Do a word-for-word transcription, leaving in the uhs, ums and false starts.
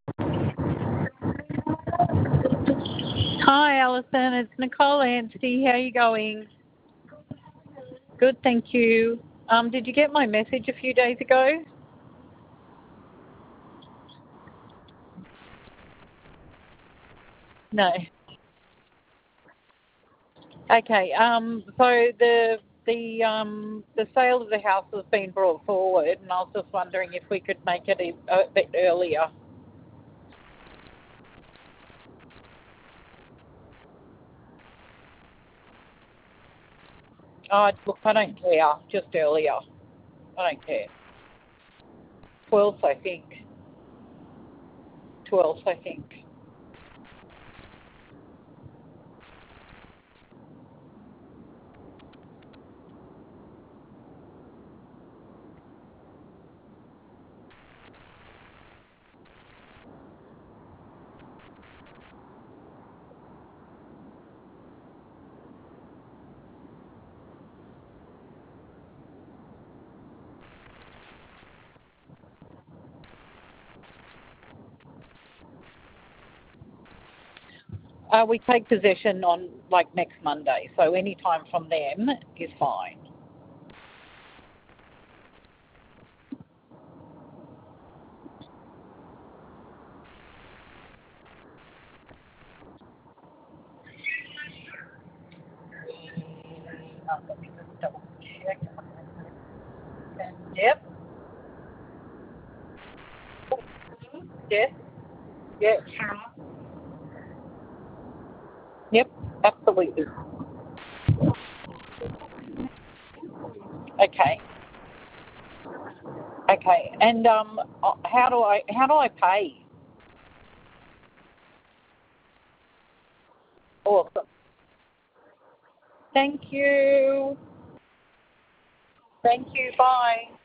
Hi, Alison. It's Nicole Anstey. How are you going? Good, thank you. Um, did you get my message a few days ago? No. Okay. Um, so the the um, the sale of the house has been brought forward, and I was just wondering if we could make it a, a bit earlier. Oh, look, I don't care. Just earlier. I don't care. Twelfth, I think. Twelfth, I think. Uh, we take possession on like next Monday, so any time from them is fine. Um, let me just double check. Yep. Yes. Yep. Yep. Absolutely. Okay. Okay. And um, uh, how do I how do I pay? Awesome. Thank you. Thank you. Bye.